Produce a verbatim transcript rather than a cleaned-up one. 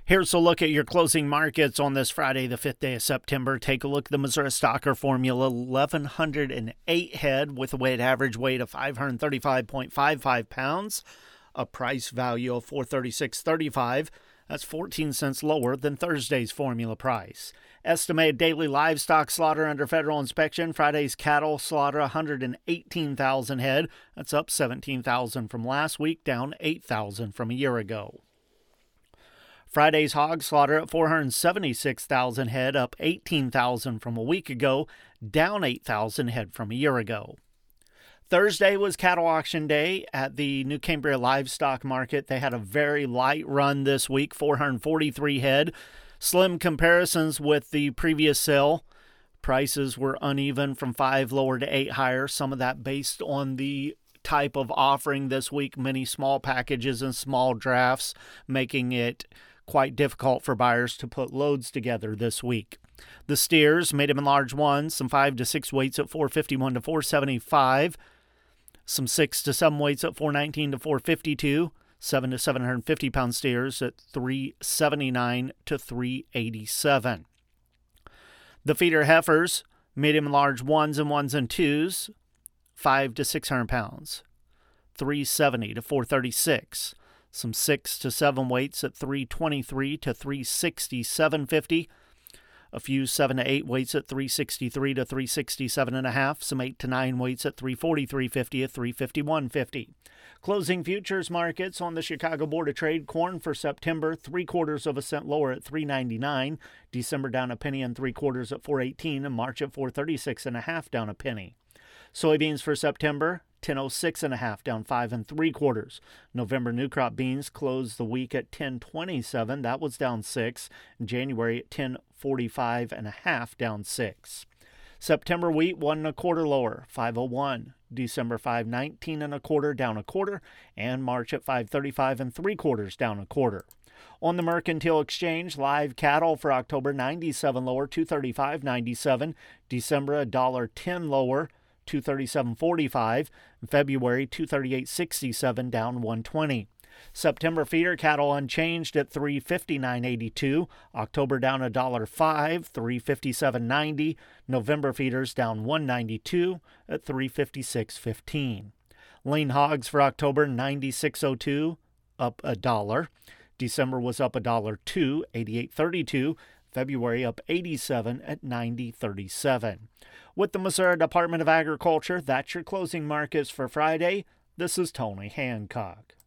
Here's a look at your closing markets on this Friday, the fifth day of September. Take a look at the Missouri Stocker Formula, eleven oh eight head with a weighted average weight of five hundred thirty-five point five five pounds, a price value of four hundred thirty-six dollars and thirty-five cents. That's fourteen cents lower than Thursday's formula price. Estimated daily livestock slaughter under federal inspection. Friday's cattle slaughter one hundred eighteen thousand head. That's up seventeen thousand from last week, down eight thousand from a year ago. Friday's hog slaughter at four hundred seventy-six thousand head, up eighteen thousand from a week ago, down eight thousand head from a year ago. Thursday was cattle auction day at the New Cambria Livestock Market. They had a very light run this week, four hundred forty-three head. Slim comparisons with the previous sale. Prices were uneven from five lower to eight higher. Some of that based on the type of offering this week, many small packages and small drafts, making it quite difficult for buyers to put loads together this week. The steers, medium and large ones, some five to six weights at four fifty-one to four seventy-five, some six to seven weights at four nineteen to four fifty-two, seven to seven hundred fifty pound steers at three seventy-nine to three eighty-seven. The feeder heifers, medium and large ones and ones and twos, five to six hundred pounds, three seventy to four thirty-six. Some six to seven weights at three twenty-three to three sixty-seven fifty. A few seven to eight weights at three sixty-three to three sixty-seven and a half. Some eight to nine weights at three forty-three fifty to three fifty-one fifty. Closing futures markets on the Chicago Board of Trade. Corn for September, three quarters of a cent lower at three ninety-nine. December down a penny and three quarters at four eighteen, and March at four thirty-six and a half, down a penny. Soybeans for September, ten oh six and a half, down five and three quarters. November new crop beans closed the week at ten twenty-seven. That was down six. January at ten forty-five and a half, down six. September wheat one and a quarter lower, five oh one. December five nineteen and a quarter, down a quarter, and March at five thirty-five and three quarters, down a quarter. On the Mercantile Exchange, live cattle for October ninety-seven lower, two thirty-five ninety-seven. December a dollar ten lower, two thirty-seven forty-five. February two thirty-eight sixty-seven, down one twenty. September feeder cattle unchanged at three fifty-nine eighty-two. October down a dollar five, three fifty-seven ninety. November feeders down one ninety-two at three fifty-six fifteen. Lean hogs for October ninety-six oh two, up a dollar. December was up a dollar two, eighty-eight thirty-two. February up eighty-seven at ninety thirty-seven. With the Missouri Department of Agriculture, that's your closing markets for Friday. This is Tony Hancock.